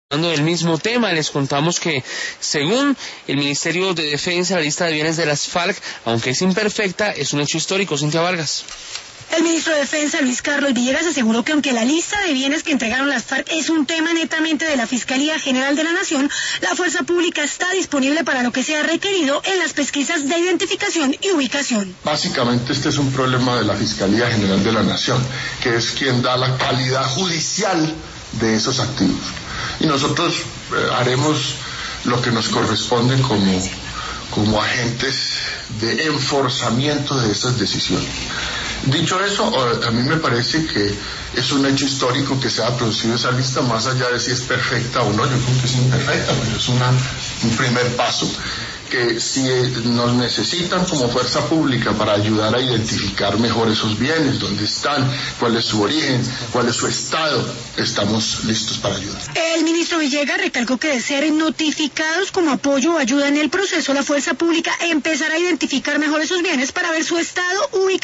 Hablando del mismo tema, les contamos que, según el Ministerio de Defensa, la lista de bienes de las FARC, aunque es imperfecta, es un hecho histórico. Cintia Vargas. El ministro de Defensa, Luis Carlos Villegas, aseguró que aunque la lista de bienes que entregaron las FARC es un tema netamente de la Fiscalía General de la Nación, la fuerza pública está disponible para lo que sea requerido en las pesquisas de identificación y ubicación. Básicamente este es un problema de la Fiscalía General de la Nación, que es quien da la calidad judicial de esos activos. Y nosotros haremos lo que nos corresponde como agentes de enforzamiento de estas decisiones. Dicho eso, a mí me parece que es un hecho histórico que se ha producido esa lista, más allá de si es perfecta o no. Yo creo que es imperfecta, pero es un primer paso, que si nos necesitan como fuerza pública para ayudar a identificar mejor esos bienes, dónde están, cuál es su origen, cuál es su estado, estamos listos para ayudar. El ministro Villegas recalcó que de ser notificados como apoyo o ayuda en el proceso, la fuerza pública empezará a identificar mejor esos bienes para ver su estado, ubicación